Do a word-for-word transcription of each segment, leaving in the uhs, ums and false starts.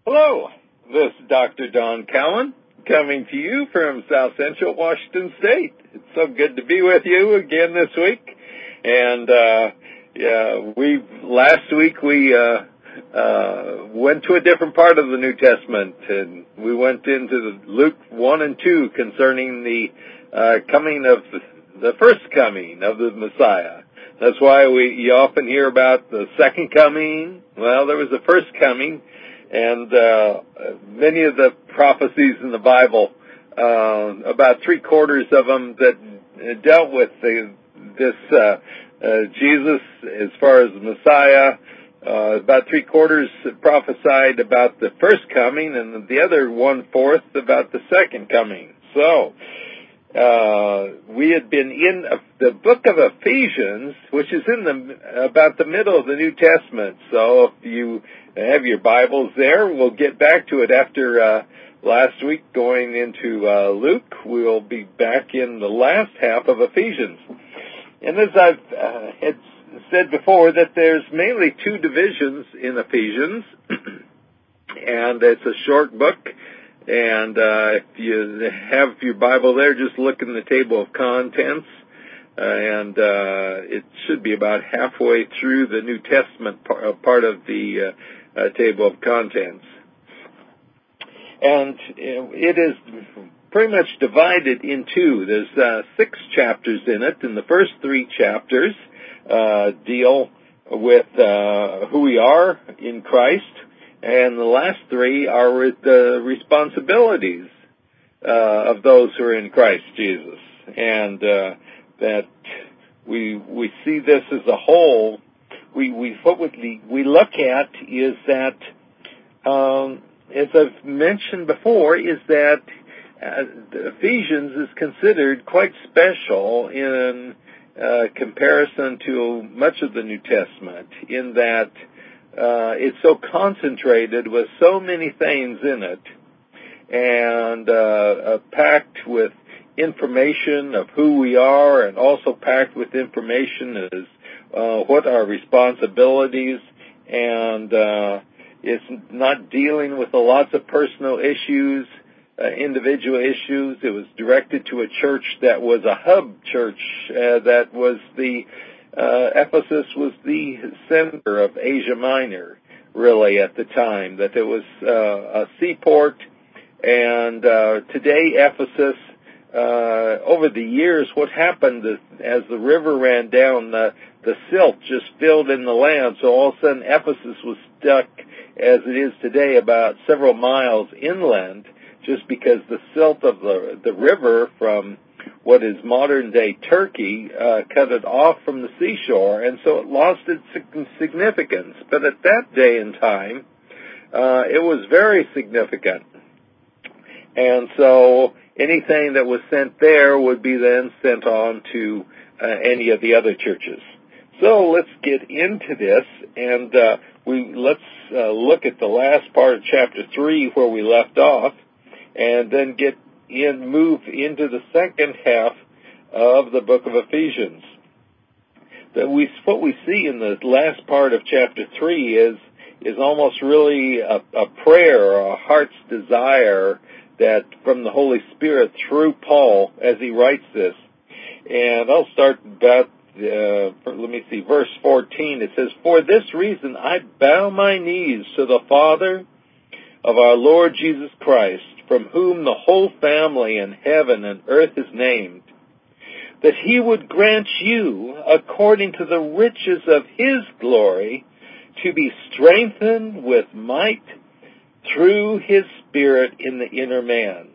Hello, this is Doctor Don Cowan coming to you from South Central Washington State. It's so good to be with you again this week. And uh, yeah, we last week we uh, uh, went to a different part of the New Testament, and we went into the Luke one and two concerning the uh, coming of the, the first coming of the Messiah. That's why we you often hear about the second coming. Well, there was the first coming. And uh, many of the prophecies in the Bible, uh, about three quarters of them that dealt with the, this uh, uh, Jesus as far as the Messiah, uh, about three quarters prophesied about the first coming, and the other one fourth about the second coming. So uh, we had been in the book of Ephesians, which is in the about the middle of the New Testament. So if you have your Bibles there, we'll get back to it after uh, last week going into uh, Luke. We'll be back in the last half of Ephesians. And as I've uh, had said before, that there's mainly two divisions in Ephesians, and it's a short book. And uh, if you have your Bible there, just look in the table of contents, uh, and uh, it should be about halfway through the New Testament par- uh, part of the uh, uh, table of contents. And it is pretty much divided in two. There's uh, six chapters in it, and the first three chapters uh, deal with uh, who we are in Christ, and the last three are with the responsibilities uh, of those who are in Christ Jesus. And uh, that we we see this as a whole. We we what we we look at is that, um, as I've mentioned before, is that uh, Ephesians is considered quite special in uh, comparison to much of the New Testament, in that Uh, it's so concentrated with so many things in it, and uh, uh, packed with information of who we are, and also packed with information as uh, what our responsibilities, and uh, it's not dealing with a lots of personal issues, uh, individual issues. It was directed to a church that was a hub church, uh, that was the Uh, Ephesus was the center of Asia Minor, really, at the time, that it was uh, a seaport. And uh, today, Ephesus, uh, over the years, what happened is, as the river ran down, the, the silt just filled in the land. So all of a sudden, Ephesus was stuck, as it is today, about several miles inland, just because the silt of the, the river from what is modern-day Turkey uh, cut it off from the seashore, and so it lost its significance. But at that day and time, uh, it was very significant. And so anything that was sent there would be then sent on to uh, any of the other churches. So let's get into this, and uh, we let's uh, look at the last part of chapter three where we left off, and then get in, move into the second half of the book of Ephesians. That we, what we see in the last part of chapter three is is almost really a, a prayer, or a heart's desire that from the Holy Spirit through Paul as he writes this. And I'll start about, uh, let me see, verse fourteen. It says, "For this reason I bow my knees to the Father of our Lord Jesus Christ, from whom the whole family in heaven and earth is named, that he would grant you, according to the riches of his glory, to be strengthened with might through his Spirit in the inner man."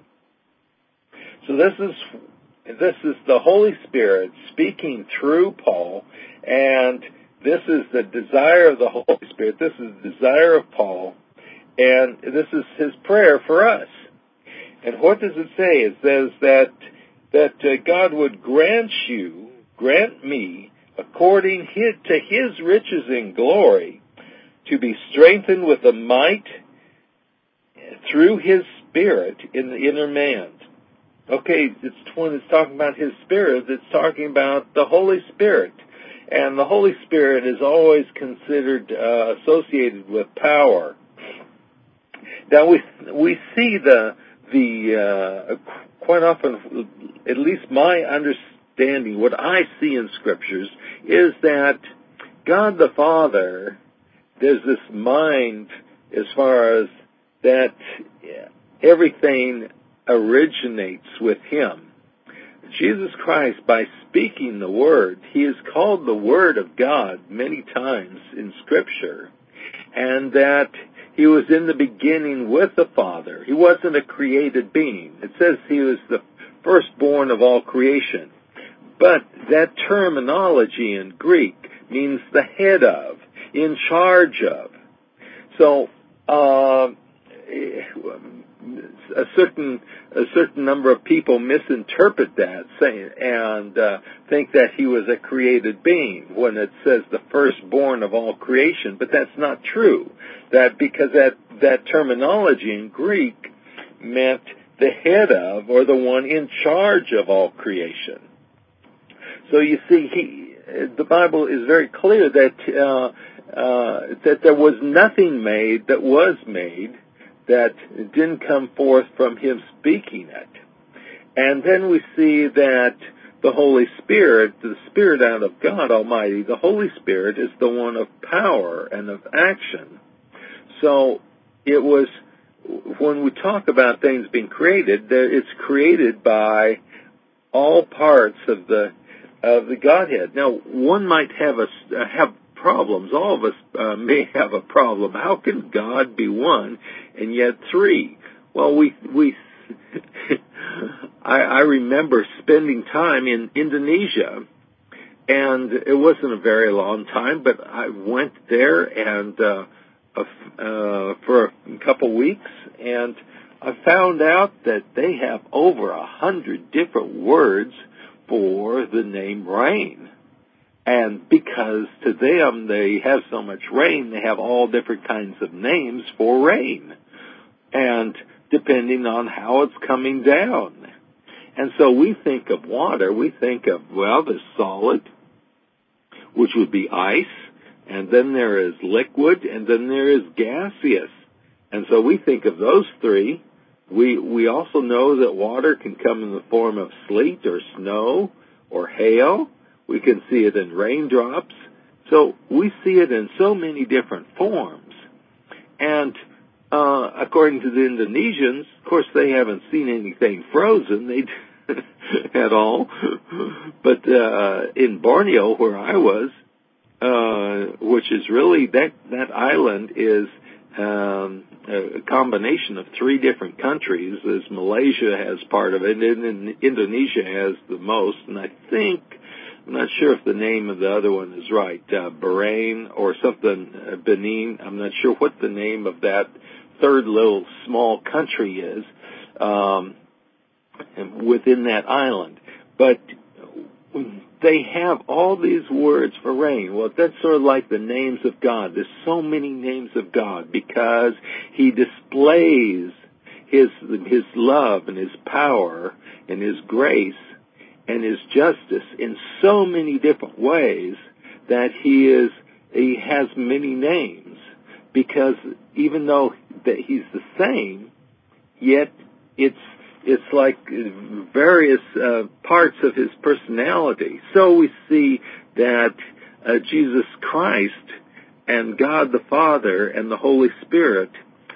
So this is this is the Holy Spirit speaking through Paul, and this is the desire of the Holy Spirit. This is the desire of Paul, and this is his prayer for us. And what does it say? It says that that uh, God would grant you, grant me, according his, to his riches in glory, to be strengthened with a might through his Spirit in the inner man. Okay, it's when it's talking about his Spirit, it's talking about the Holy Spirit. And the Holy Spirit is always considered uh, associated with power. Now we we see the the uh, quite often, at least my understanding, what I see in scriptures is that God the Father, there's this mind as far as that everything originates with Him. Jesus Christ, by speaking the Word, He is called the Word of God many times in Scripture, and that He was in the beginning with the Father. He wasn't a created being. It says He was the firstborn of all creation. But that terminology in Greek means the head of, in charge of. So, uh, a certain a certain number of people misinterpret that, saying and uh, think that He was a created being when it says the firstborn of all creation. But that's not true. That because that that terminology in Greek meant the head of, or the one in charge of all creation. So you see, he the Bible is very clear that uh, uh, that there was nothing made that was made that didn't come forth from Him speaking it. And then we see that the Holy Spirit, the Spirit out of God Almighty, the Holy Spirit is the one of power and of action. So it was, when we talk about things being created, it's created by all parts of the of the Godhead. Now, one might have a have problems. All of us uh, may have a problem. How can God be one and yet three? Well, we we I, I remember spending time in Indonesia, and it wasn't a very long time, but I went there and uh, uh, for a couple weeks, and I found out that they have over a hundred different words for the name rain. And because to them they have so much rain, they have all different kinds of names for rain. And depending on how it's coming down. And so we think of water, we think of, well, there's solid, which would be ice, and then there is liquid, and then there is gaseous. And so we think of those three. We we also know that water can come in the form of sleet or snow or hail. We can see it in raindrops. So we see it in so many different forms. And uh, according to the Indonesians, of course, they haven't seen anything frozen they at all. But uh, in Borneo, where I was, uh, which is really, that, that island is um, a combination of three different countries, as Malaysia has part of it, and, and Indonesia has the most, and I think, I'm not sure if the name of the other one is right, uh, Bahrain or something, uh, Benin. I'm not sure what the name of that third little small country is um, within that island. But they have all these words for rain. Well, that's sort of like the names of God. There's so many names of God because He displays His His love and His power and His grace and His justice in so many different ways that He is He has many names, because even though that He's the same, yet it's it's like various uh, parts of His personality. So we see that uh, Jesus Christ and God the Father and the Holy Spirit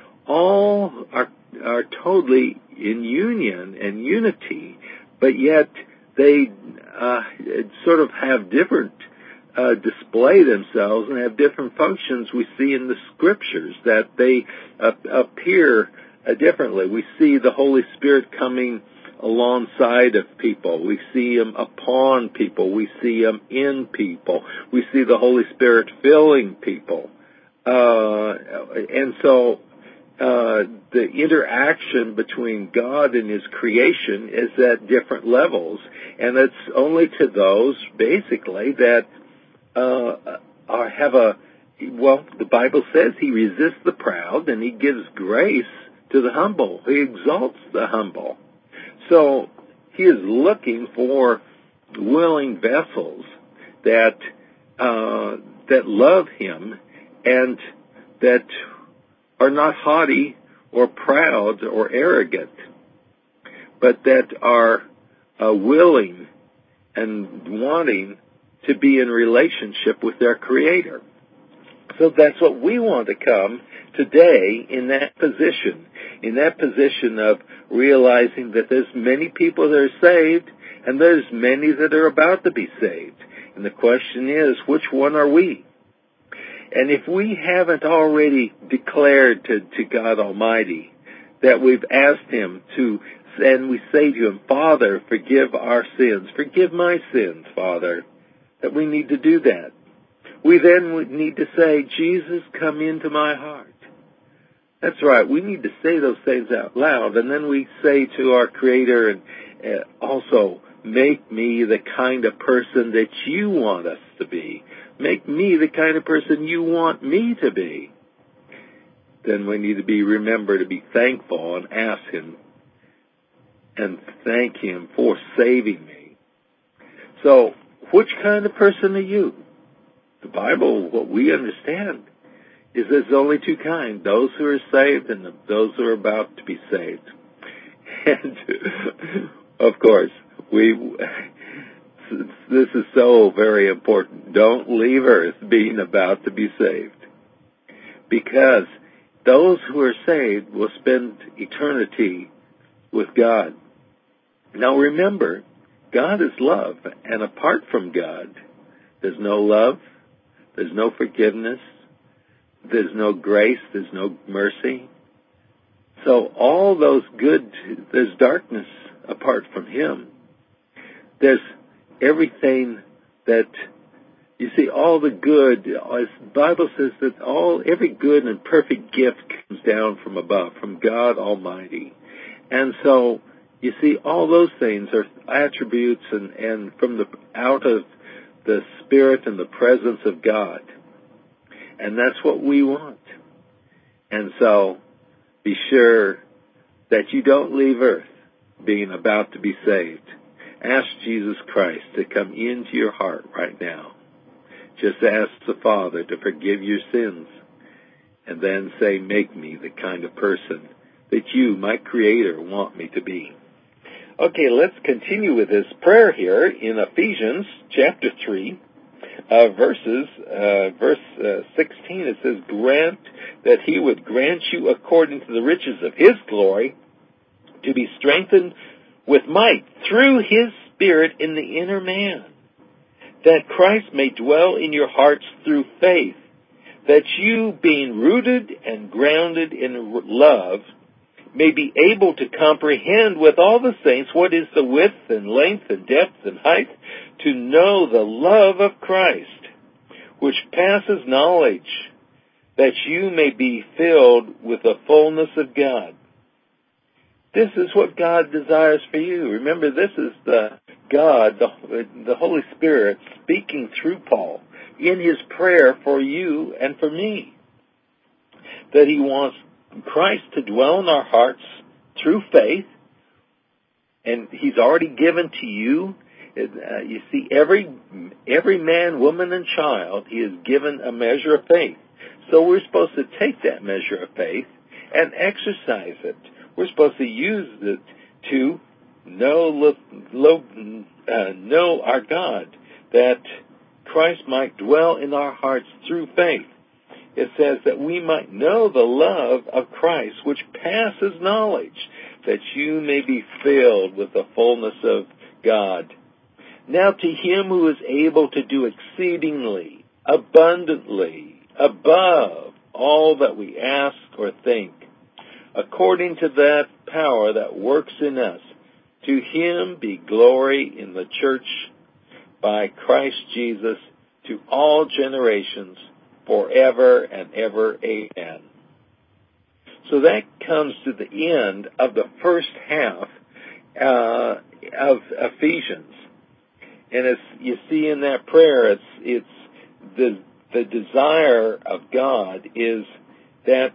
all are are totally in union and unity, but yet they uh, sort of have different, uh, display themselves and have different functions. We see in the Scriptures that they uh, appear uh, differently. We see the Holy Spirit coming alongside of people. We see Him upon people. We see Him in people. We see the Holy Spirit filling people. Uh, and so Uh, the interaction between God and His creation is at different levels, and it's only to those, basically, that uh, are, have a, well, the Bible says He resists the proud, and He gives grace to the humble. He exalts the humble. So He is looking for willing vessels that uh, that love Him and that are not haughty or proud or arrogant, but that are uh, willing and wanting to be in relationship with their Creator. So that's what we want to come today, in that position, in that position of realizing that there's many people that are saved and there's many that are about to be saved. And the question is, which one are we? And if we haven't already declared to, to God Almighty that we've asked Him to, and we say to Him, Father, forgive our sins, forgive my sins, Father, that we need to do that. We then would need to say, Jesus, come into my heart. That's right. We need to say those things out loud. And then we say to our Creator, and uh, also, make me the kind of person that you want us to be. Make me the kind of person you want me to be. Then we need to be remember to be thankful and ask Him and thank Him for saving me. So, which kind of person are you? The Bible, what we understand, is there's only two kinds, those who are saved and those who are about to be saved. And, of course, we, this is so very important. Don't leave earth being about to be saved. Because those who are saved will spend eternity with God. Now remember, God is love, and apart from God, there's no love, there's no forgiveness, there's no grace, there's no mercy. So all those good, there's darkness apart from Him. There's everything that, you see, all the good, as the Bible says that all, every good and perfect gift comes down from above, from God Almighty. And so, you see, all those things are attributes and, and from the, out of the Spirit and the presence of God. And that's what we want. And so, be sure that you don't leave earth being about to be saved. Ask Jesus Christ to come into your heart right now. Just ask the Father to forgive your sins. And then say, make me the kind of person that you, my Creator, want me to be. Okay, let's continue with this prayer here in Ephesians chapter three, uh, verses, uh, verse uh, sixteen. It says, grant that He would grant you according to the riches of His glory to be strengthened with might through His Spirit in the inner man, that Christ may dwell in your hearts through faith, that you, being rooted and grounded in love, may be able to comprehend with all the saints what is the width and length and depth and height, to know the love of Christ, which passes knowledge, that you may be filled with the fullness of God. This is what God desires for you. Remember, this is the God, the, the Holy Spirit, speaking through Paul in his prayer for you and for me, that He wants Christ to dwell in our hearts through faith, and He's already given to you. Uh, you see, every every man, woman, and child, He has given a measure of faith. So we're supposed to take that measure of faith and exercise it. We're supposed to use it to know, uh, know our God, that Christ might dwell in our hearts through faith. It says that we might know the love of Christ, which passes knowledge, that you may be filled with the fullness of God. Now to Him who is able to do exceedingly, abundantly, above all that we ask or think, according to that power that works in us, to Him be glory in the church by Christ Jesus to all generations, forever and ever. Amen. So that comes to the end of the first half uh, of Ephesians. And as you see in that prayer, it's it's the the desire of God is that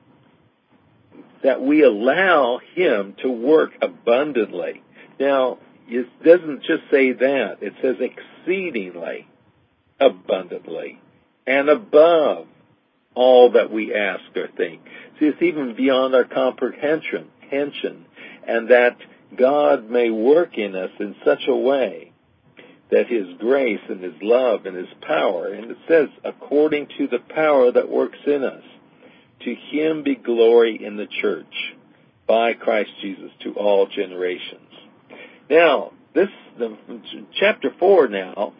that we allow Him to work abundantly. Now, it doesn't just say that. It says exceedingly abundantly and above all that we ask or think. See, it's even beyond our comprehension, and that God may work in us in such a way that His grace and His love and His power, and it says, according to the power that works in us, to Him be glory in the church by Christ Jesus to all generations. Now, this the, chapter four now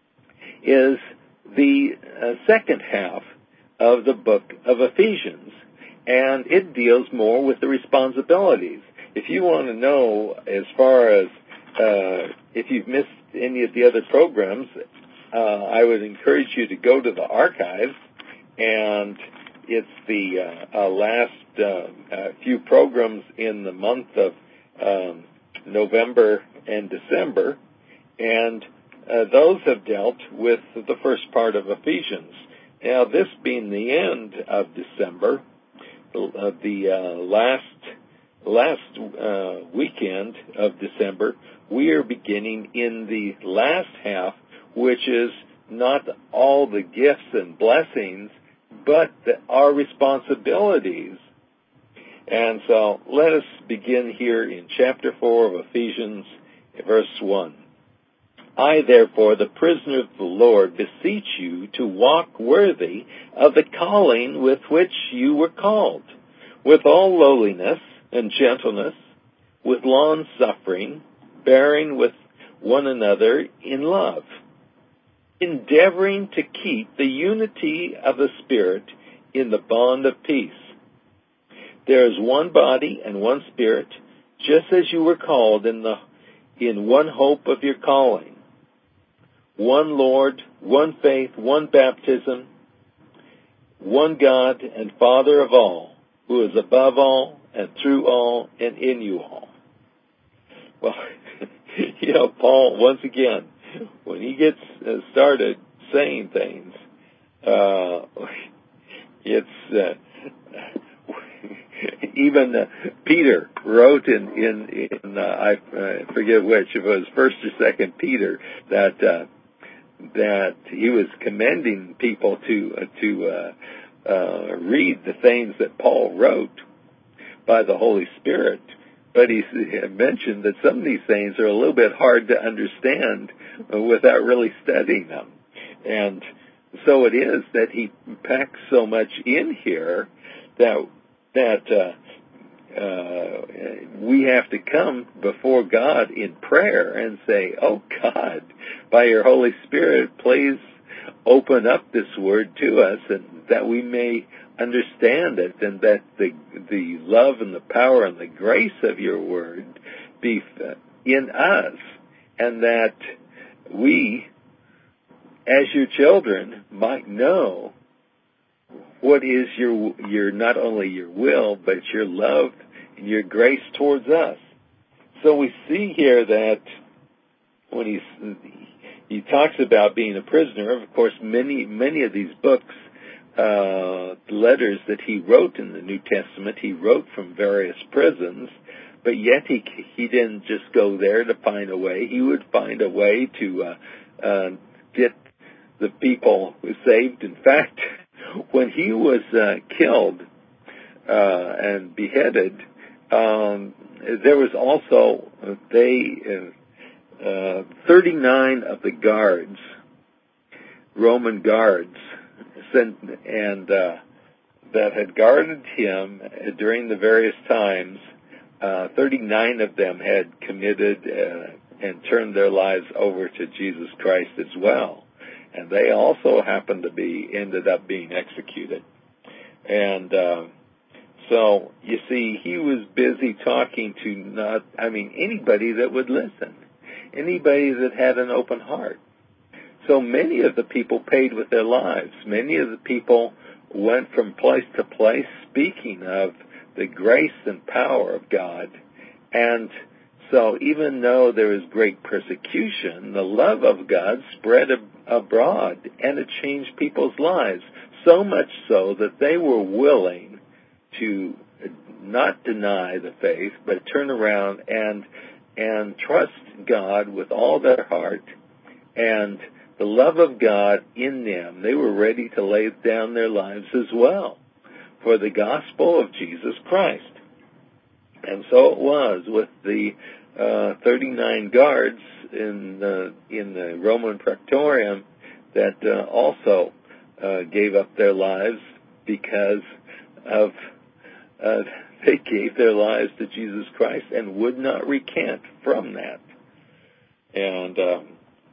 is the uh, second half of the book of Ephesians, and it deals more with the responsibilities. If you want to know as far as uh, if you've missed any of the other programs, uh, I would encourage you to go to the archives, and it's the uh, uh, last uh, uh, few programs in the month of um, November and December, and uh, those have dealt with the first part of Ephesians. Now, this being the end of December, uh, the uh, last last uh, weekend of December, we are beginning in the last half, which is not all the gifts and blessings, but the, our responsibilities. And so let us begin here in chapter four of Ephesians, verse one. I, therefore, the prisoner of the Lord, beseech you to walk worthy of the calling with which you were called, with all lowliness and gentleness, with long-suffering, bearing with one another in love, endeavoring to keep the unity of the Spirit in the bond of peace. There is one body and one Spirit, just as you were called in the in one hope of your calling. One Lord, one faith, one baptism, one God and Father of all, who is above all and through all and in you all. Well, you know, Paul, once again, when he gets started saying things, uh, it's uh, even uh, Peter wrote in in, in uh, I uh, forget which, if it was First or Second Peter, that uh, that he was commending people to uh, to uh, uh, read the things that Paul wrote by the Holy Spirit. But he mentioned that some of these things are a little bit hard to understand without really studying them. And so it is that he packs so much in here that that uh, uh, we have to come before God in prayer and say, oh God, by your Holy Spirit, please open up this word to us, and that we may understand it, and that the the love and the power and the grace of your word be in us, and that we, as your children, might know what is your your not only your will, but your love and your grace towards us. So we see here that when he he talks about being a prisoner, of course, many many of these books, Uh, letters that he wrote in the New Testament, he wrote from various prisons, but yet he he didn't just go there to find a way. He would find a way to uh, uh, get the people saved. In fact, when he was uh, killed uh, and beheaded, um, there was also they uh, uh, thirty-nine of the guards, Roman guards, and uh, that had guarded him during the various times, uh, thirty-nine of them had committed uh, and turned their lives over to Jesus Christ as well. And they also happened to be, ended up being executed. And uh, so, you see, he was busy talking to not, I mean, anybody that would listen, anybody that had an open heart. So many of the people paid with their lives. Many of the people went from place to place speaking of the grace and power of God. And so even though there was great persecution, the love of God spread ab- abroad, and it changed people's lives, so much so that they were willing to not deny the faith, but turn around and and trust God with all their heart, and the love of God in them. They were ready to lay down their lives as well for the gospel of Jesus Christ. And so it was with the uh, thirty-nine guards in the, in the Roman Praetorium that uh, also uh, gave up their lives because of uh, they gave their lives to Jesus Christ and would not recant from that. And um,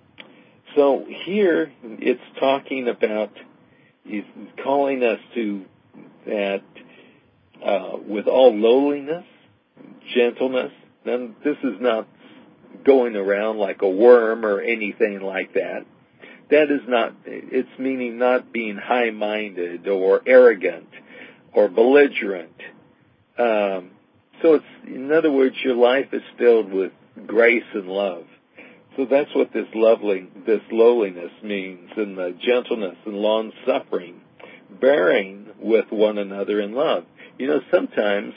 so here it's talking about, he's calling us to that uh, with all lowliness, gentleness. And this is not going around like a worm or anything like that. That is not, it's meaning not being high-minded or arrogant or belligerent. Um, so it's, in other words, your life is filled with grace and love. So that's what this lovely, this lowliness means, and the gentleness and long-suffering, bearing with one another in love. You know, sometimes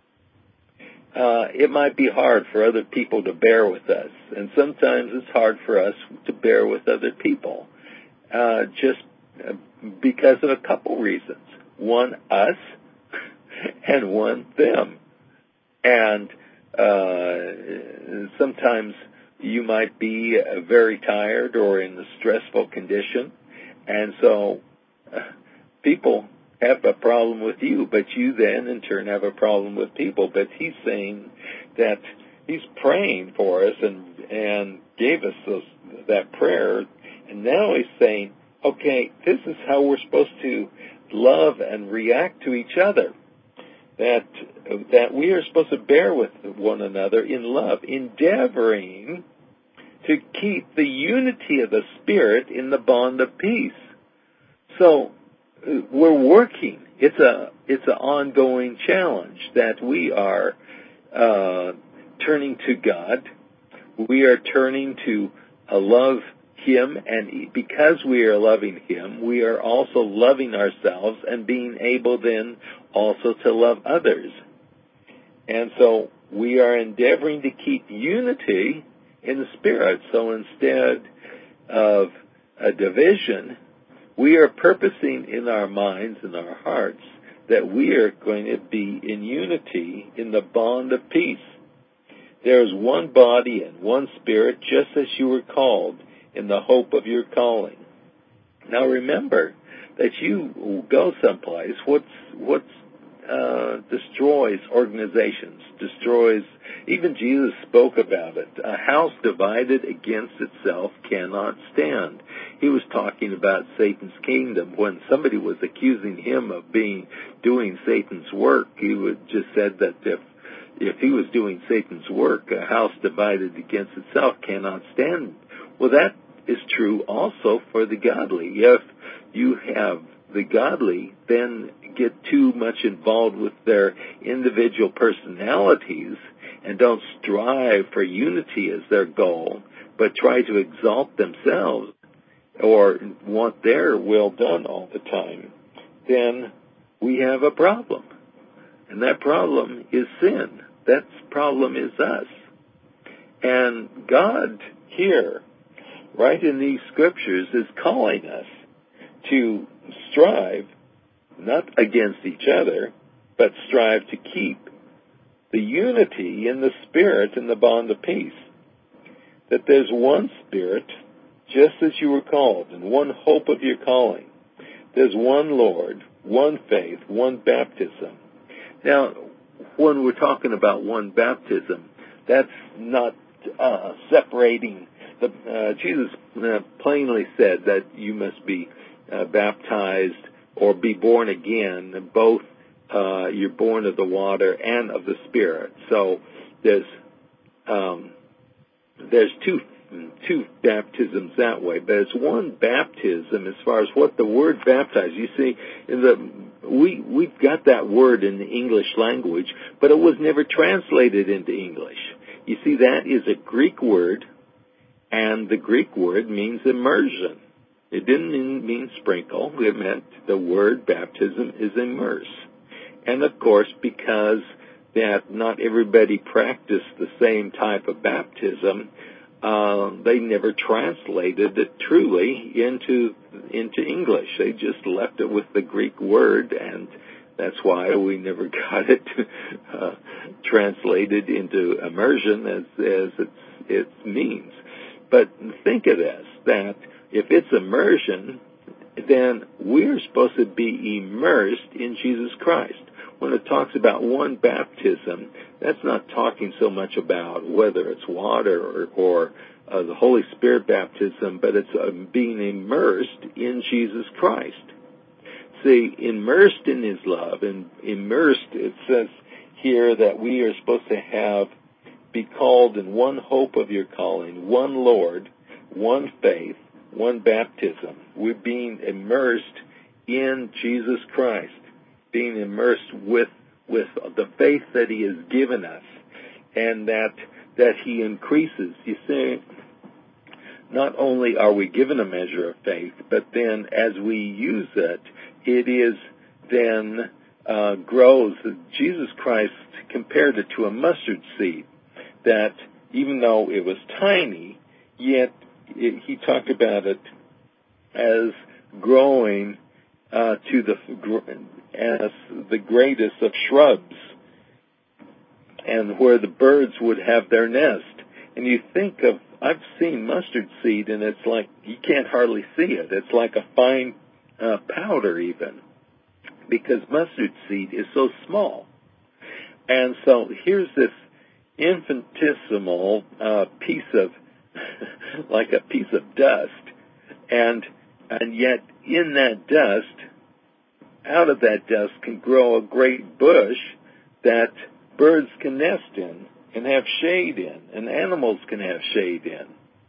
uh, it might be hard for other people to bear with us, and sometimes it's hard for us to bear with other people, uh, just because of a couple reasons. One, us, and one, them. And uh, sometimes you might be uh, very tired or in a stressful condition, and so uh, people have a problem with you, but you then in turn have a problem with people. But he's saying that he's praying for us and and gave us those, that prayer, and now he's saying, okay, this is how we're supposed to love and react to each other. That that we are supposed to bear with one another in love, endeavoring to keep the unity of the Spirit in the bond of peace. So we're working. It's a it's an ongoing challenge that we are uh, turning to God. We are turning to uh, love Him, and because we are loving Him, we are also loving ourselves and being able then also to love others. And so we are endeavoring to keep unity in the Spirit. So instead of a division, we are purposing in our minds and our hearts that we are going to be in unity in the bond of peace. There is one body and one Spirit, just as you were called in the hope of your calling. Now remember that you go someplace, what's, what's uh, destroys organizations, destroys, even Jesus spoke about it. A house divided against itself cannot stand. He was talking about Satan's kingdom. When somebody was accusing him of being, doing Satan's work, he would just said that if if he was doing Satan's work, a house divided against itself cannot stand. Well, that is true also for the godly. If you have the godly then get too much involved with their individual personalities and don't strive for unity as their goal, but try to exalt themselves or want their will done all the time, then we have a problem. And that problem is sin. That problem is us. And God here, right in these scriptures, is calling us to strive, not against each other, but strive to keep the unity in the Spirit in the bond of peace. That there's one Spirit, just as you were called, and one hope of your calling. There's one Lord, one faith, one baptism. Now, when we're talking about one baptism, that's not uh, separating. The, uh, Jesus uh, plainly said that you must be uh, baptized or be born again. Both uh, you're born of the water and of the Spirit. So there's um, there's two two baptisms that way, but it's one baptism as far as what the word baptize. You see, in the we we've got that word in the English language, but it was never translated into English. You see, that is a Greek word, and the Greek word means immersion. It didn't mean, mean sprinkle. It meant the word baptism is immerse. And of course, because that not everybody practiced the same type of baptism, uh, they never translated it truly into into English. They just left it with the Greek word, and That's why we never got it uh, translated into immersion as, as its, its means. But think of this, that if it's immersion, then we're supposed to be immersed in Jesus Christ. When it talks about one baptism, that's not talking so much about whether it's water or, or uh, the Holy Spirit baptism, but it's uh, being immersed in Jesus Christ. See, immersed in His love, and immersed, it says here that we are supposed to have, be called in one hope of your calling, one Lord, one faith, one baptism. We're being immersed in Jesus Christ, being immersed with with the faith that He has given us, and that that He increases. You see, not only are we given a measure of faith, but then as we use it, it is then uh, grows. Jesus Christ compared it to a mustard seed, that even though it was tiny, yet it, He talked about it as growing uh, to the as the greatest of shrubs, and where the birds would have their nest. And you think of, I've seen mustard seed, and it's like, you can't hardly see it. It's like a fine uh, powder even, because mustard seed is so small. And so here's this infinitesimal uh, piece of, like a piece of dust, and and yet in that dust, out of that dust can grow a great bush that birds can nest in and have shade in, and animals can have shade in.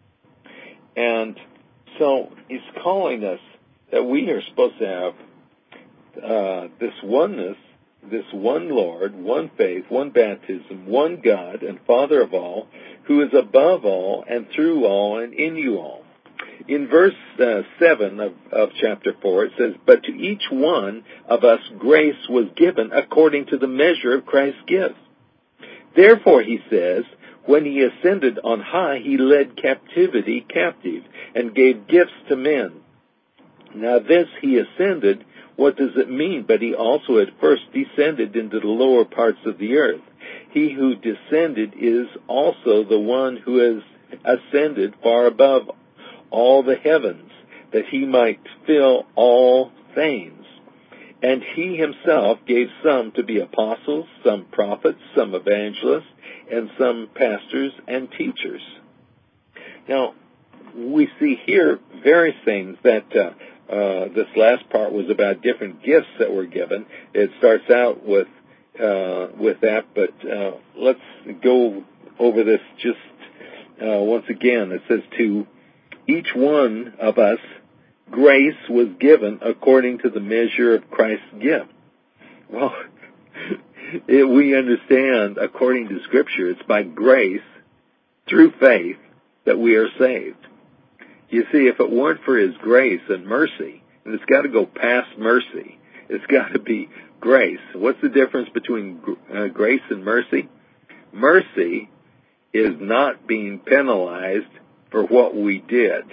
And so He's calling us that we are supposed to have uh, this oneness, this one Lord, one faith, one baptism, one God and Father of all, who is above all and through all and in you all. In verse uh, seven of, of chapter four, it says, "But to each one of us grace was given according to the measure of Christ's gift. Therefore," He says, "when He ascended on high, He led captivity captive and gave gifts to men." Now this He ascended, what does it mean? But He also at first descended into the lower parts of the earth. He who descended is also the one who has ascended far above all the heavens, that He might fill all things. And He Himself gave some to be apostles, some prophets, some evangelists, and some pastors and teachers. Now, we see here various things that uh, uh, this last part was about different gifts that were given. It starts out with uh, with that, but uh, let's go over this just uh, once again. It says, "To each one of us grace was given according to the measure of Christ's gift." Well, it, we understand, according to Scripture, it's by grace, through faith, that we are saved. You see, if it weren't for His grace and mercy, and it's got to go past mercy, it's got to be grace. What's the difference between uh, grace and mercy? Mercy is not being penalized for what we did.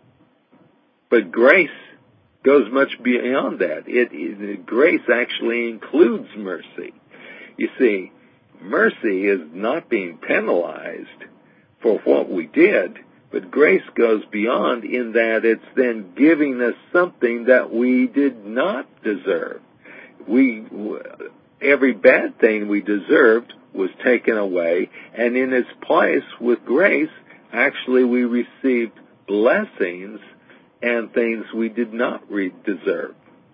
But grace goes much beyond that. It, it, grace actually includes mercy. You see, mercy is not being penalized for what we did, but grace goes beyond in that it's then giving us something that we did not deserve. We, every bad thing we deserved was taken away, and in its place with grace, actually we received blessings and things we did not re- deserve.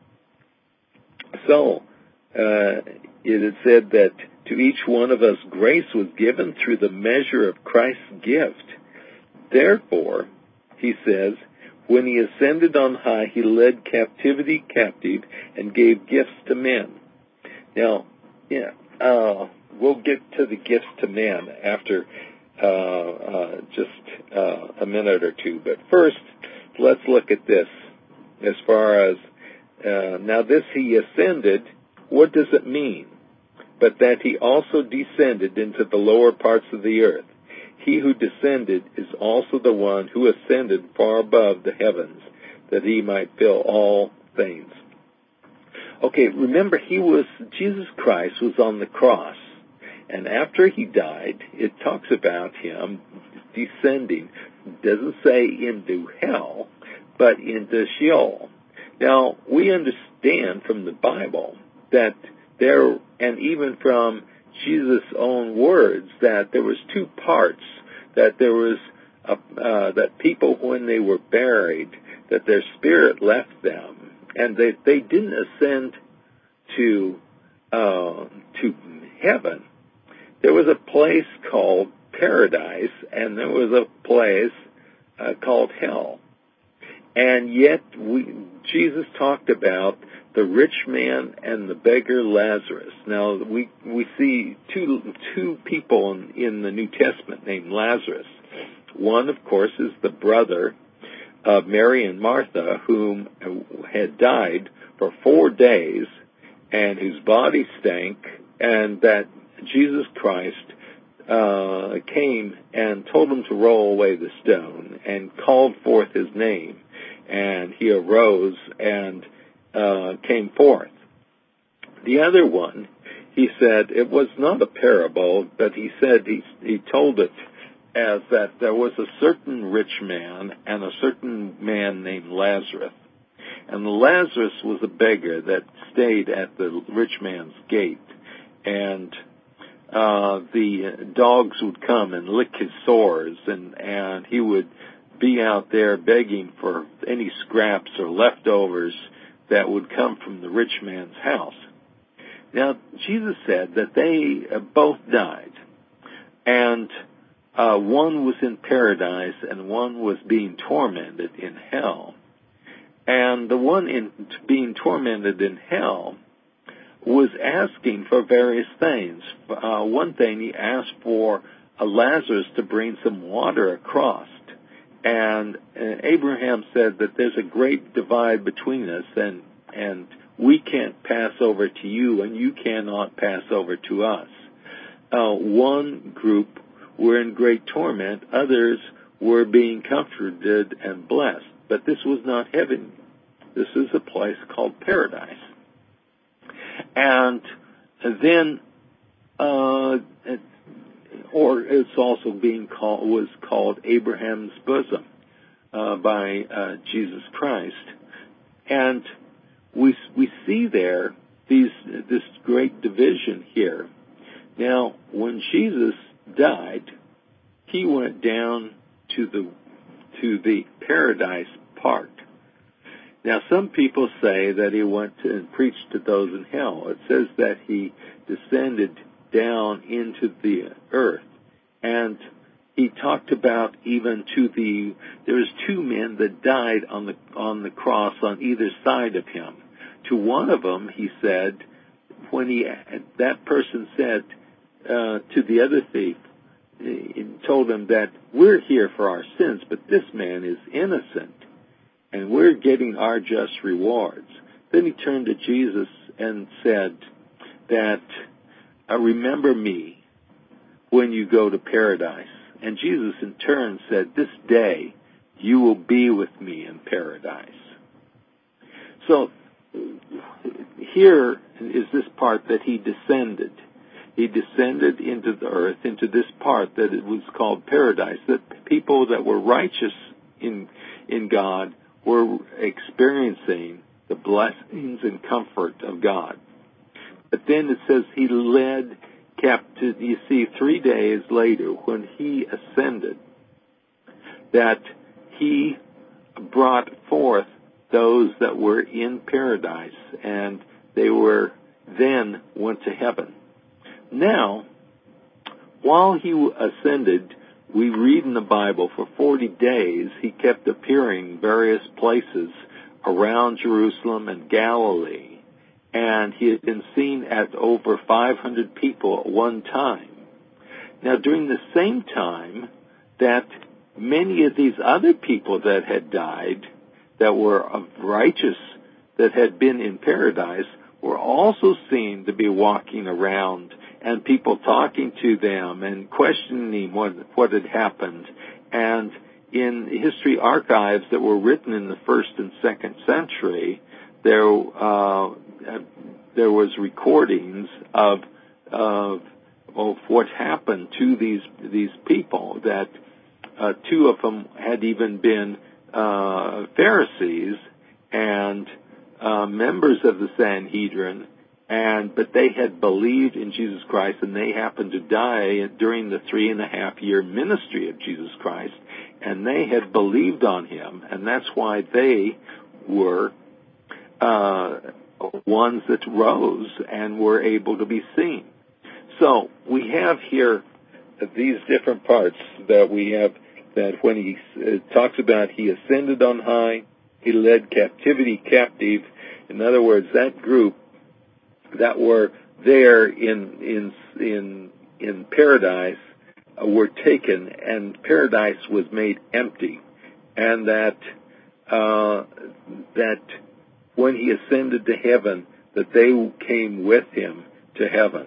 So, uh, it is said that to each one of us grace was given through the measure of Christ's gift. Therefore, He says, when He ascended on high, He led captivity captive and gave gifts to men. Now, yeah, uh, we'll get to the gifts to men after uh, uh, just uh, a minute or two. But first, let's look at this as far as, uh, now this He ascended, what does it mean? But that He also descended into the lower parts of the earth. He who descended is also the one who ascended far above the heavens, that He might fill all things. okay, remember, he was, Jesus Christ was on the cross. And after he died, it talks about him descending, doesn't say into hell, but into Sheol. Now, we understand from the Bible that there, and even from Jesus' own words, that there was two parts, that there was, a, uh, that people, when they were buried, that their spirit left them, and they, they didn't ascend to, uh, to heaven. There was a place called paradise, and there was a place uh, called hell. And yet, we, Jesus talked about the rich man and the beggar Lazarus. Now, we we see two two people in, in the New Testament named Lazarus. One, of course, is the brother of Mary and Martha, whom had died for four days, and whose body stank, and that Jesus Christ uh, came and told him to roll away the stone and called forth his name. And he arose and uh, came forth. The other one, he said, it was not a parable, but he said, he, he told it as that there was a certain rich man and a certain man named Lazarus. And Lazarus was a beggar that stayed at the rich man's gate. And uh, the dogs would come and lick his sores, and, and he would be out there begging for any scraps or leftovers that would come from the rich man's house. Now, Jesus said that they uh, both died, and uh, one was in paradise and one was being tormented in hell. And the one in being tormented in hell was asking for various things. Uh, one thing, he asked for a Lazarus to bring some water across. And uh, Abraham said that there's a great divide between us, and and we can't pass over to you, and you cannot pass over to us. Uh, one group were in great torment, others were being comforted and blessed. But this was not heaven. This is a place called paradise. And then, uh, or it's also being called, was called Abraham's bosom uh, by uh, Jesus Christ. And we we see there these this great division here. Now, when Jesus died, he went down to the to the paradise part. Now, some people say that he went to and preached to those in hell. It says that he descended down into the earth, and he talked about even to the, there was two men that died on the on the cross on either side of him. To one of them, he said, when he that person said uh, to the other thief, he told him that we're here for our sins, but this man is innocent, and we're getting our just rewards. Then he turned to Jesus and said that, uh, remember me when you go to paradise. And Jesus in turn said, this day you will be with me in paradise. So here is this part that he descended. He descended into the earth, into this part that it was called paradise, that people that were righteous in in God were experiencing the blessings and comfort of God. But then it says he led captive, you see, three days later when he ascended, that he brought forth those that were in paradise, and they were then went to heaven. Now, while he ascended, we read in the Bible for forty days he kept appearing various places around Jerusalem and Galilee, and he had been seen at over five hundred people at one time. Now, during the same time that many of these other people that had died, that were of righteous, that had been in paradise, were also seen to be walking around, and people talking to them and questioning what, what had happened. And in history archives that were written in the first and second century, there uh, uh, there was recordings of of of what happened to these these people. That uh, two of them had even been uh, Pharisees and uh, members of the Sanhedrin, and but they had believed in Jesus Christ, and they happened to die during the three and a half year ministry of Jesus Christ, and they had believed on him, and that's why they were uh, ones that rose and were able to be seen. So we have here these different parts that we have, that when he uh, talks about he ascended on high, he led captivity captive. In other words, that group that were there in in in in paradise uh, were taken, and paradise was made empty, and that uh, that when he ascended to heaven, that they came with him to heaven.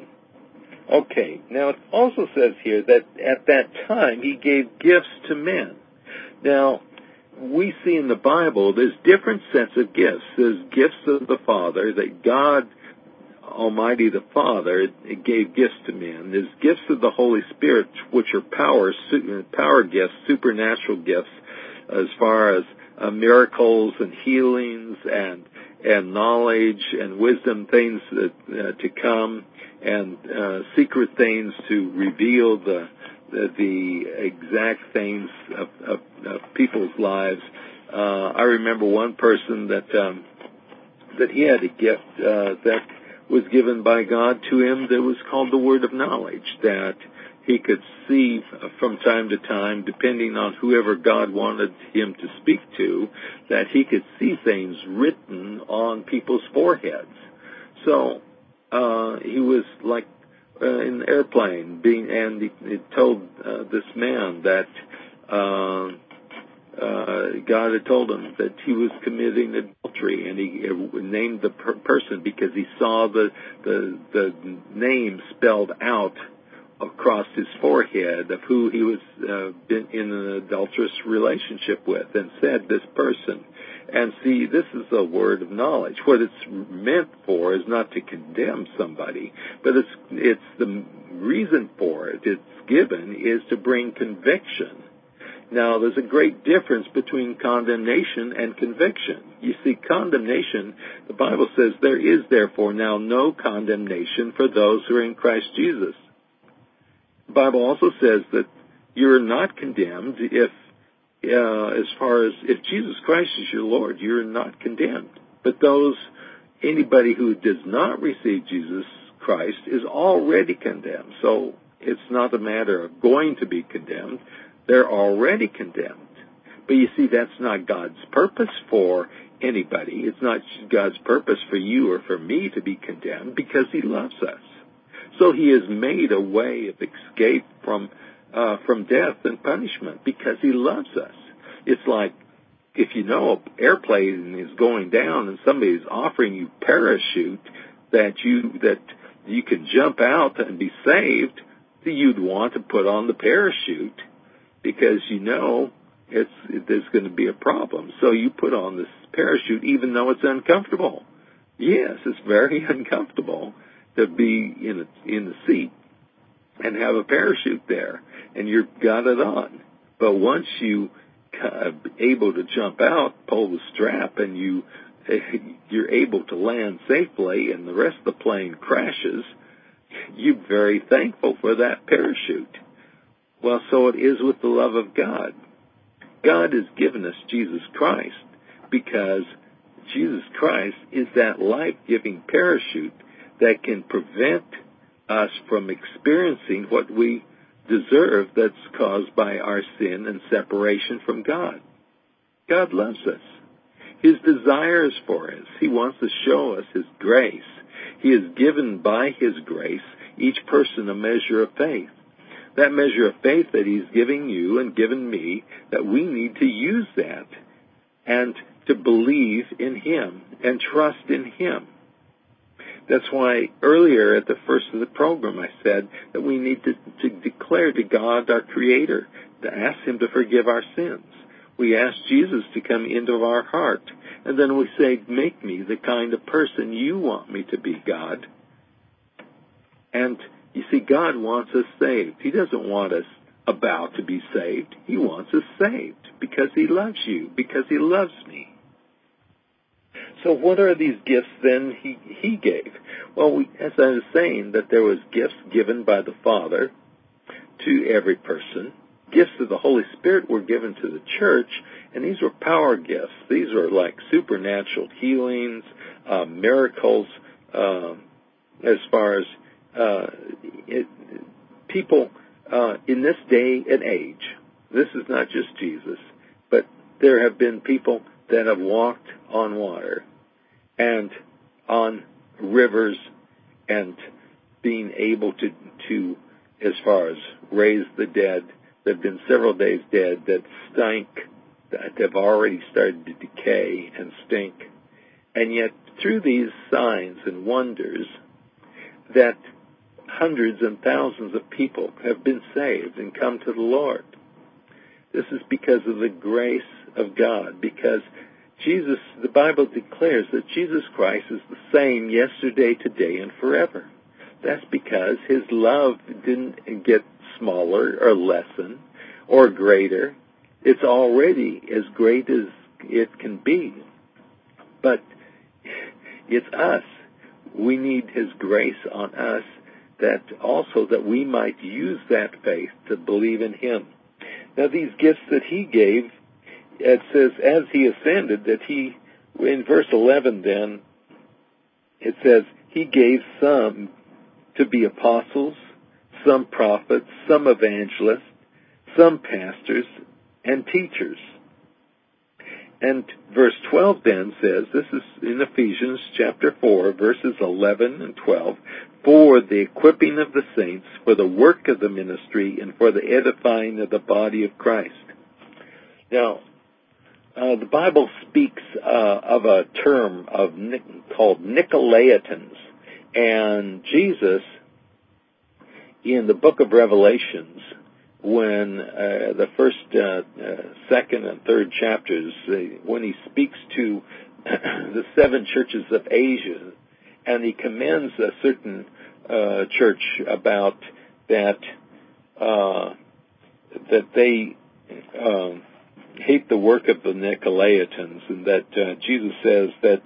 Okay, now it also says here that at that time he gave gifts to men. Now, we see in the Bible there's different sets of gifts. There's gifts of the Father, that God Almighty the Father gave gifts to men. There's gifts of the Holy Spirit, which are power, power gifts, supernatural gifts, as far as uh, miracles and healings and and knowledge and wisdom, things that, uh, to come, and uh, secret things to reveal the the, the exact things of, of, of people's lives. Uh, I remember one person that um, that he had a gift uh, that was given by God to him that was called the word of knowledge, that he could see from time to time, depending on whoever God wanted him to speak to, that he could see things written on people's foreheads. So uh, he was like uh, in an airplane, being, and he, he told uh, this man that uh, uh, God had told him that he was committing adultery, and he uh, named the per- person because he saw the, the the name spelled out across his forehead of who he was uh, been in an adulterous relationship with, and said this person. And see, this is a word of knowledge. What it's meant for is not to condemn somebody, but it's it's the reason for it. It's given is to bring conviction. Now, there's a great difference between condemnation and conviction. You see, condemnation, the Bible says, there is therefore now no condemnation for those who are in Christ Jesus. The Bible also says that you're not condemned if, uh, as far as, if Jesus Christ is your Lord, you're not condemned. But those, anybody who does not receive Jesus Christ is already condemned. So it's not a matter of going to be condemned. They're already condemned. But you see, that's not God's purpose for anybody. It's not God's purpose for you or for me to be condemned, because he loves us. So he has made a way of escape from uh, from death and punishment because he loves us. It's like if you know an airplane is going down and somebody's offering you parachute that you that you can jump out and be saved, you'd want to put on the parachute because you know it's there's going to be a problem. So you put on this parachute even though it's uncomfortable. Yes, it's very uncomfortable to be in a, in the seat and have a parachute there, and you've got it on. But once you are able to jump out, pull the strap, and you you're able to land safely, and the rest of the plane crashes, you're very thankful for that parachute. Well, so it is with the love of God. God has given us Jesus Christ because Jesus Christ is that life-giving parachute that can prevent us from experiencing what we deserve that's caused by our sin and separation from God. God loves us. His desire is for us. He wants to show us His grace. He has given by His grace each person a measure of faith. That measure of faith that He's giving you and given me, that we need to use that and to believe in Him and trust in Him. That's why earlier at the first of the program I said that we need to, to declare to God, our Creator, to ask Him to forgive our sins. We ask Jesus to come into our heart. And then we say, make me the kind of person you want me to be, God. And you see, God wants us saved. He doesn't want us about to be saved. He wants us saved because He loves you, because He loves me. So what are these gifts then He, he gave? Well, we, as I was saying, that there was gifts given by the Father to every person. Gifts of the Holy Spirit were given to the church, and these were power gifts. These were like supernatural healings, uh, miracles, uh, as far as uh, it, people uh, in this day and age. This is not just Jesus, but there have been people that have walked on water and on rivers and being able to, to as far as raise the dead. There have been several days dead that stink, that have already started to decay and stink. And yet, through these signs and wonders, that hundreds and thousands of people have been saved and come to the Lord. This is because of the grace of God, because Jesus, the Bible declares that Jesus Christ is the same yesterday, today, and forever. That's because His love didn't get smaller or lessen or greater. It's already as great as it can be. But it's us. We need His grace on us, that also that we might use that faith to believe in Him. Now these gifts that He gave, it says, as He ascended, that He, in verse eleven then, it says, He gave some to be apostles, some prophets, some evangelists, some pastors, and teachers. And verse twelve then says, this is in Ephesians chapter four, verses eleven and twelve, for the equipping of the saints, for the work of the ministry, and for the edifying of the body of Christ. Now, uh, the Bible speaks uh, of a term of called Nicolaitans. And Jesus, in the book of Revelations, when uh, the first, uh, uh, second, and third chapters, uh, when He speaks to the seven churches of Asia, and He commends a certain uh, church about that uh, that they uh, hate the work of the Nicolaitans, and that uh, Jesus says that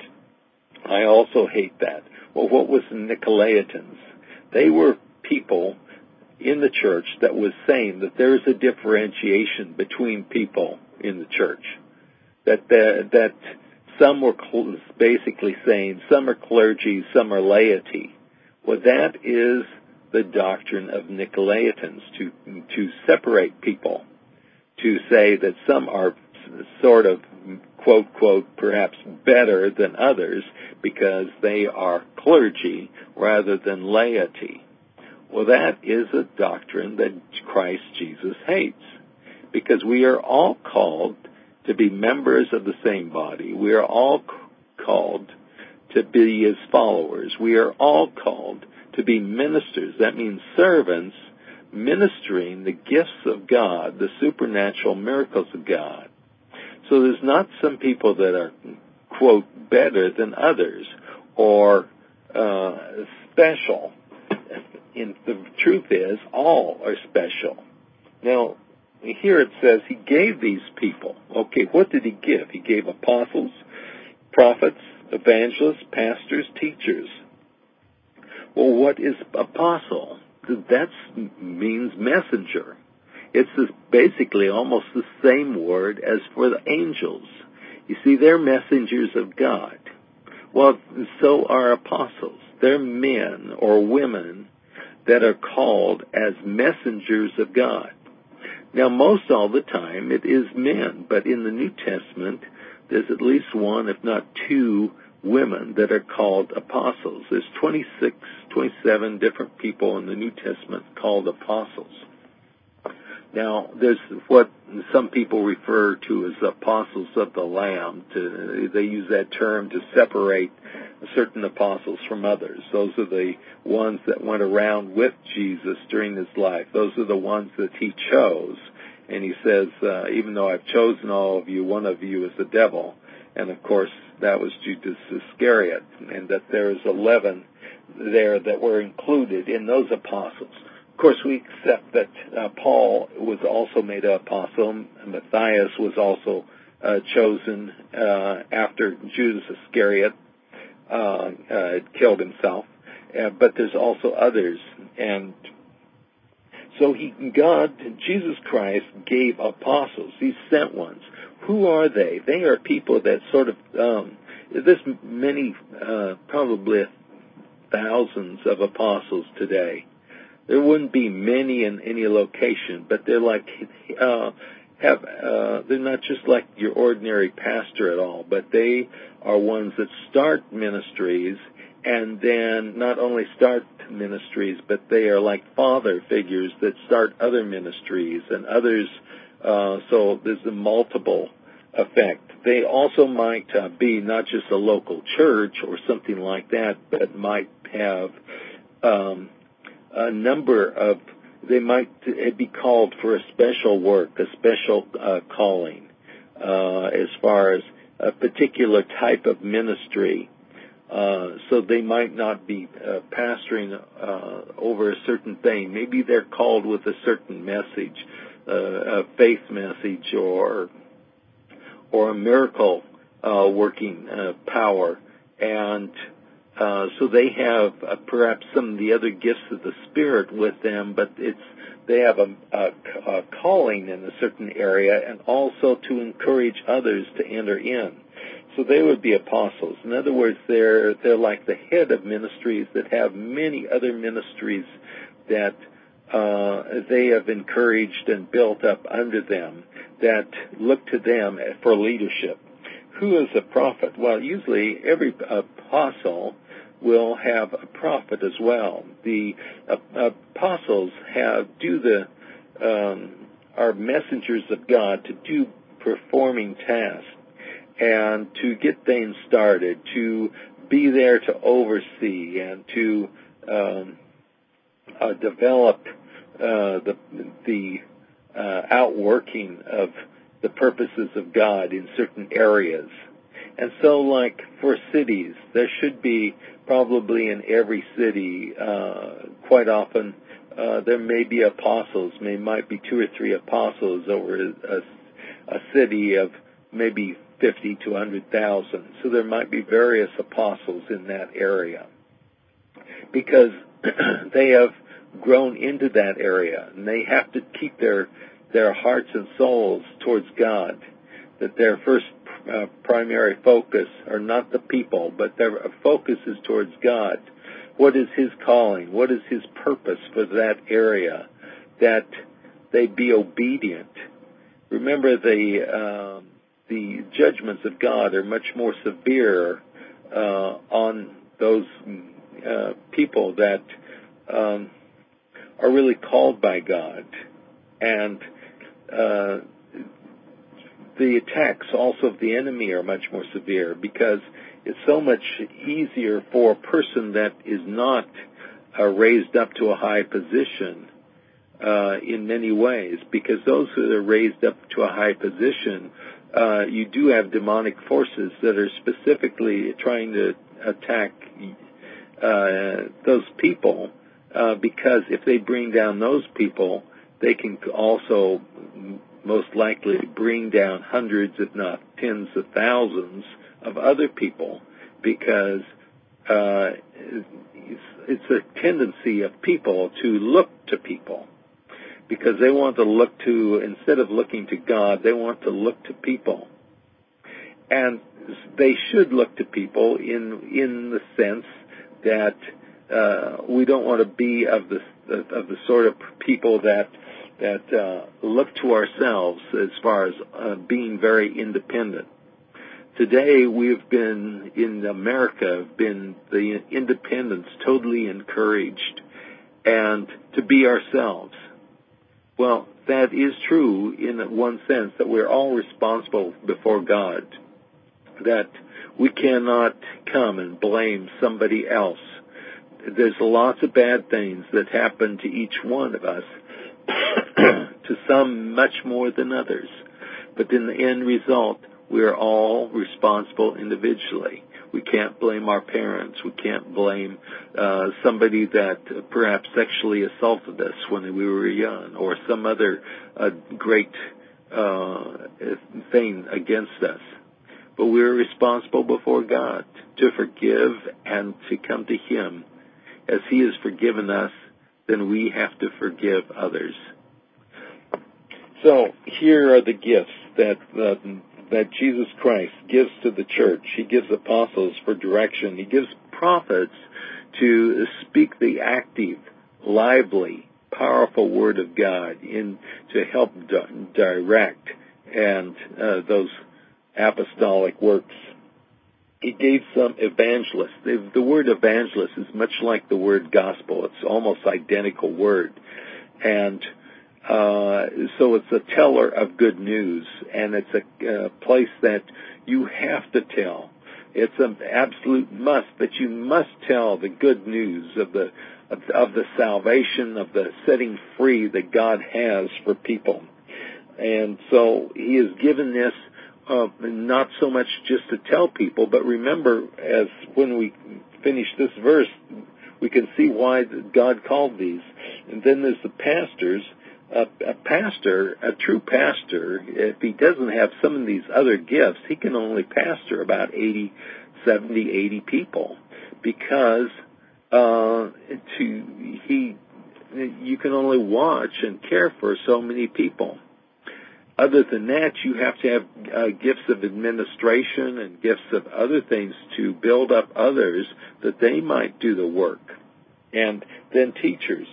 I also hate that. Well, what was the Nicolaitans? They were people in the church that was saying that there is a differentiation between people in the church. That the, that some were cl- basically saying some are clergy, some are laity. Well, that is the doctrine of Nicolaitans, to to separate people, to say that some are sort of, quote, quote, perhaps better than others because they are clergy rather than laity. Well, that is a doctrine that Christ Jesus hates, because we are all called to be members of the same body. We are all called to be His followers. We are all called to be ministers. That means servants ministering the gifts of God, the supernatural miracles of God. So there's not some people that are, quote, better than others or uh, special. And the truth is, all are special. Now, here it says He gave these people. Okay, what did He give? He gave apostles, prophets, evangelists, pastors, teachers. Well, what is apostle? That means messenger. It's basically almost the same word as for the angels. You see, they're messengers of God. Well, so are apostles. They're men or women that are called as messengers of God. Now, most all the time it is men, but in the New Testament, there's at least one, if not two, women that are called apostles. There's twenty-six, twenty-seven different people in the New Testament called apostles. Now, there's what some people refer to as apostles of the Lamb. To, they use that term to separate certain apostles from others. Those are the ones that went around with Jesus during His life. Those are the ones that He chose. And He says, uh, even though I've chosen all of you, one of you is the devil. And, of course, that was Judas Iscariot, and that there is eleven there that were included in those apostles. Of course, we accept that uh, Paul was also made an apostle. Matthias was also uh, chosen uh, after Judas Iscariot uh, uh, killed himself. Uh, but there's also others. And so he, God, Jesus Christ, gave apostles, these sent ones. Who are they? They are people that sort of, um, there's many, uh, probably thousands of apostles today. There wouldn't be many in any location, but they're like, uh, have, uh, they're not just like your ordinary pastor at all, but they are ones that start ministries, and then not only start ministries, but they are like father figures that start other ministries and others, uh, so there's a multiple effect. They also might uh, be not just a local church or something like that, but might have um, a number of, they might be called for a special work, a special uh, calling, uh, as far as a particular type of ministry. Uh, so they might not be uh, pastoring uh, over a certain thing. Maybe they're called with a certain message, uh, a faith message, or or a miracle uh, working uh, power, and uh, so they have uh, perhaps some of the other gifts of the Spirit with them, but it's they have a, a, a calling in a certain area, and also to encourage others to enter in. So they would be apostles. In other words, they're they're like the head of ministries that have many other ministries that uh, they have encouraged and built up under them that look to them for leadership. Who is a prophet? Well, usually every apostle will have a prophet as well. The uh, apostles have do the um, are messengers of God to do performing tasks, and to get things started, to be there to oversee and to um, uh, develop uh, the the uh, outworking of the purposes of God in certain areas. And so, like for cities, there should be probably in every city, uh, quite often, uh, there may be apostles, may might be two or three apostles over a, a city of maybe fifty to one hundred thousand. So there might be various apostles in that area because they have grown into that area, and they have to keep their their hearts and souls towards God, that their first uh, primary focus are not the people, but their focus is towards God. What is His calling? What is His purpose for that area? That they be obedient. Remember, the um, the judgments of God are much more severe uh, on those uh, people that um, are really called by God. And uh, the attacks also of the enemy are much more severe because it's so much easier for a person that is not uh, raised up to a high position uh, in many ways, because those who are raised up to a high position, uh, you do have demonic forces that are specifically trying to attack uh, those people, uh, because if they bring down those people, they can also most likely bring down hundreds, if not tens of thousands of other people, because uh, it's, it's a tendency of people to look to people, because they want to look to, instead of looking to God, they want to look to people. And they should look to people in in the sense that uh, we don't want to be of the of the sort of people that that uh, look to ourselves as far as uh, being very independent. Today, we've been, in America, been the independents totally encouraged, and to be ourselves. Well, that is true in one sense, that we're all responsible before God, that we cannot come and blame somebody else. There's lots of bad things that happen to each one of us, to some much more than others. But in the end result, we're all responsible individually. We can't blame our parents. We can't blame uh, somebody that perhaps sexually assaulted us when we were young, or some other uh, great uh, thing against us. But we're responsible before God to forgive and to come to Him. As He has forgiven us, then we have to forgive others. So here are the gifts that uh, that Jesus Christ gives to the church. He gives apostles for direction. He gives prophets to speak the active, lively, powerful Word of God in to help di- direct and uh, those apostolic works. He gave some evangelists. The, the word evangelist is much like the word gospel. It's almost identical word. And uh, so it's a teller of good news, and it's a uh, place that you have to tell. It's an absolute must that you must tell the good news of the of, of the salvation, of the setting free that God has for people. And so He has given this uh, not so much just to tell people, but remember, as when we finish this verse, we can see why God called these. And then there's the pastors. A, a pastor, a true pastor, if he doesn't have some of these other gifts, he can only pastor about eighty, seventy, eighty people, because uh, to he you can only watch and care for so many people. Other than that, you have to have uh, gifts of administration and gifts of other things to build up others that they might do the work, and then teachers.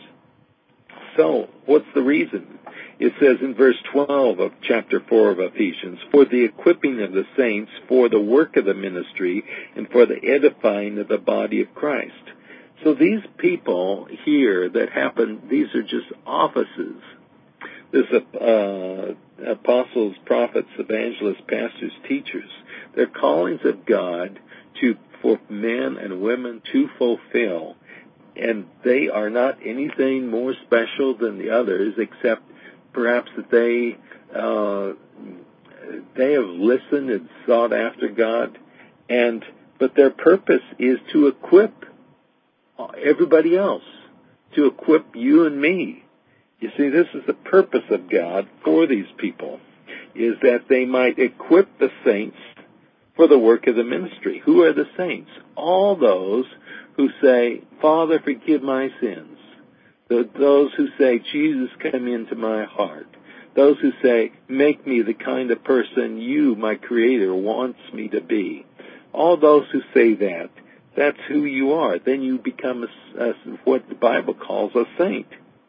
So, what's the reason? It says in verse twelve of chapter four of Ephesians, for the equipping of the saints, for the work of the ministry, and for the edifying of the body of Christ. So these people here that happen, these are just offices. There's uh, apostles, prophets, evangelists, pastors, teachers. They're callings of God to for men and women to fulfill. And they are not anything more special than the others, except perhaps that they uh, they have listened and sought after God, and but their purpose is to equip everybody else, to equip you and me. You see, this is the purpose of God for these people, is that they might equip the saints for the work of the ministry. Who are the saints? All those who say, Father, forgive my sins. Those who say, Jesus, come into my heart. Those who say, make me the kind of person you, my Creator, wants me to be. All those who say that, that's who you are. Then you become a, a, what the Bible calls a saint.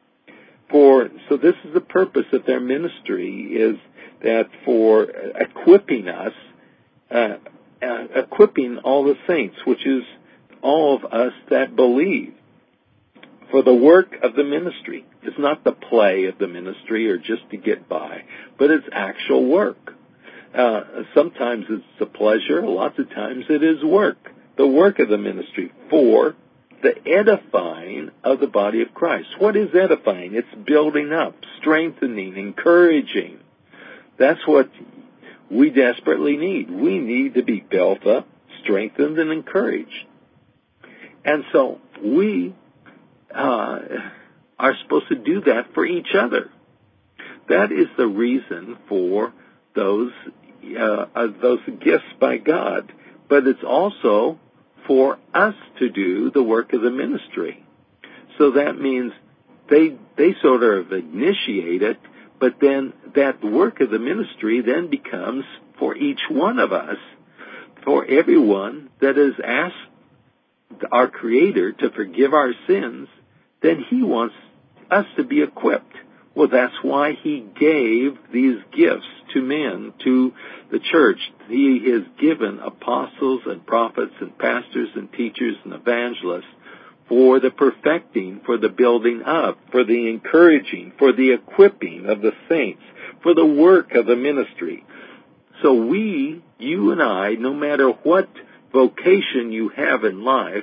For so this is the purpose of their ministry, is that for equipping us, uh, uh, equipping all the saints, which is all of us that believe, for the work of the ministry. It's not the play of the ministry or just to get by, but it's actual work. Uh, sometimes it's a pleasure, lots of times it is work. The work of the ministry for the edifying of the body of Christ. What is edifying? It's building up, strengthening, encouraging. That's what we desperately need. We need to be built up, strengthened, and encouraged. And so we uh, are supposed to do that for each other. That is the reason for those uh, uh, those gifts by God. But it's also for us to do the work of the ministry. So that means they they sort of initiate it, but then that work of the ministry then becomes for each one of us, for everyone that is asked our Creator to forgive our sins, then He wants us to be equipped. Well, that's why He gave these gifts to men, to the church. He has given apostles and prophets and pastors and teachers and evangelists for the perfecting, for the building up, for the encouraging, for the equipping of the saints, for the work of the ministry. So we, you and I, no matter what vocation you have in life,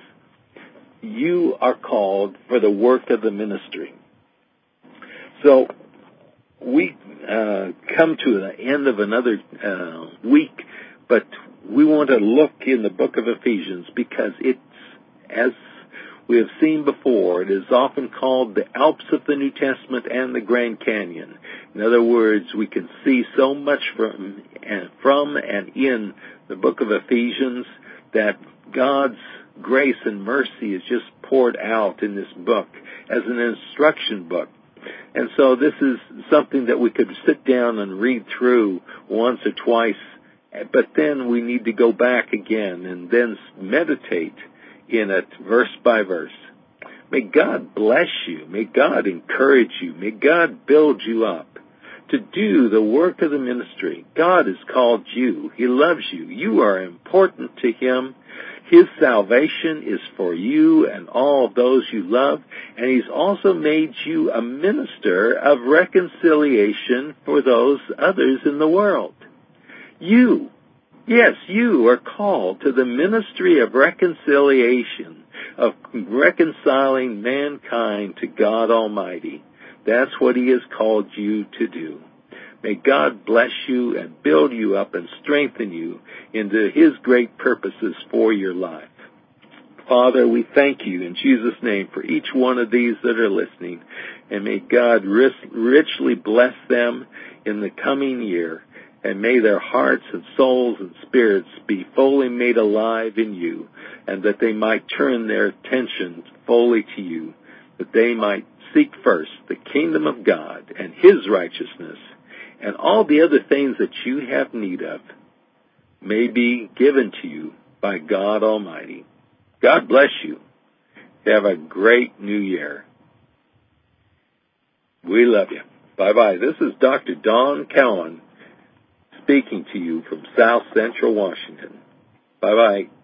you are called for the work of the ministry. So we uh, come to the end of another uh, week, but we want to look in the book of Ephesians because it's, as we have seen before, it is often called the Alps of the New Testament and the Grand Canyon. In other words, we can see so much from and, from and in the book of Ephesians that God's grace and mercy is just poured out in this book as an instruction book. And so this is something that we could sit down and read through once or twice, but then we need to go back again and then meditate in it verse by verse. May God bless you. May God encourage you. May God build you up to do the work of the ministry. God has called you. He loves you. You are important to Him. His salvation is for you and all those you love, and He's also made you a minister of reconciliation for those others in the world. You, yes, you are called to the ministry of reconciliation, of reconciling mankind to God Almighty. That's what He has called you to do. May God bless you and build you up and strengthen you into His great purposes for your life. Father, we thank you in Jesus' name for each one of these that are listening, and may God richly bless them in the coming year, and may their hearts and souls and spirits be fully made alive in you, and that they might turn their attention fully to you, that they might seek first the kingdom of God and His righteousness, and all the other things that you have need of may be given to you by God Almighty. God bless you. Have a great new year. We love you. Bye-bye. This is Doctor Don Cowan speaking to you from South Central Washington. Bye-bye.